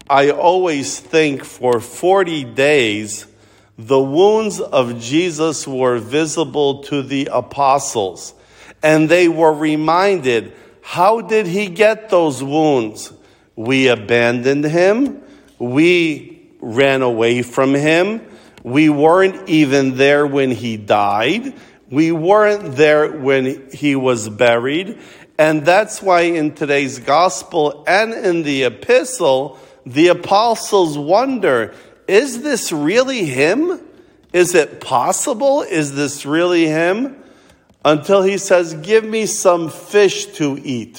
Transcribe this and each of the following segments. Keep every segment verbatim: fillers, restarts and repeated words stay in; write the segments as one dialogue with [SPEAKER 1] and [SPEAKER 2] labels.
[SPEAKER 1] I always think for forty days, the wounds of Jesus were visible to the apostles. And they were reminded, how did he get those wounds? We abandoned him. We ran away from him. We weren't even there when he died. We weren't there when he was buried. And that's why in today's gospel and in the epistle, the apostles wonder, is this really him? Is it possible? Is this really him? Until he says, give me some fish to eat,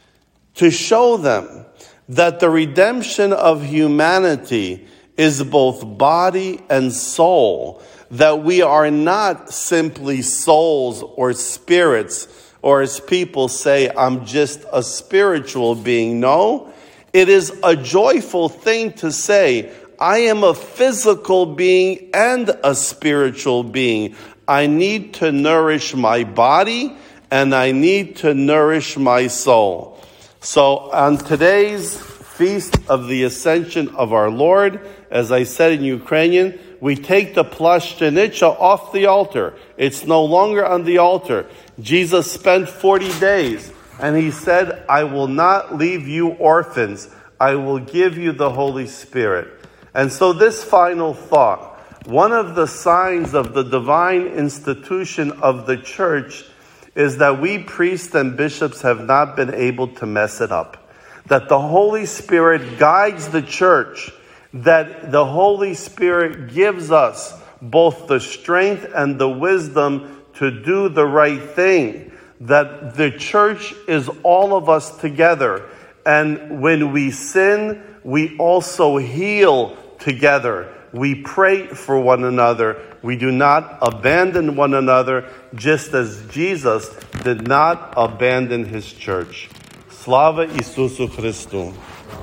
[SPEAKER 1] to show them that the redemption of humanity is both body and soul, that we are not simply souls or spirits, or as people say, I'm just a spiritual being. No, it is a joyful thing to say, I am a physical being and a spiritual being. I need to nourish my body and I need to nourish my soul. So on today's Feast of the Ascension of our Lord, as I said in Ukrainian, we take the plashchenica off the altar. It's no longer on the altar. Jesus spent forty days and he said, I will not leave you orphans. I will give you the Holy Spirit. And so this final thought, one of the signs of the divine institution of the church is that we priests and bishops have not been able to mess it up. That the Holy Spirit guides the church. That the Holy Spirit gives us both the strength and the wisdom to do the right thing. That the church is all of us together. And when we sin, we also heal together. We pray for one another. We do not abandon one another, just as Jesus did not abandon his church. Slava Isusu Christu.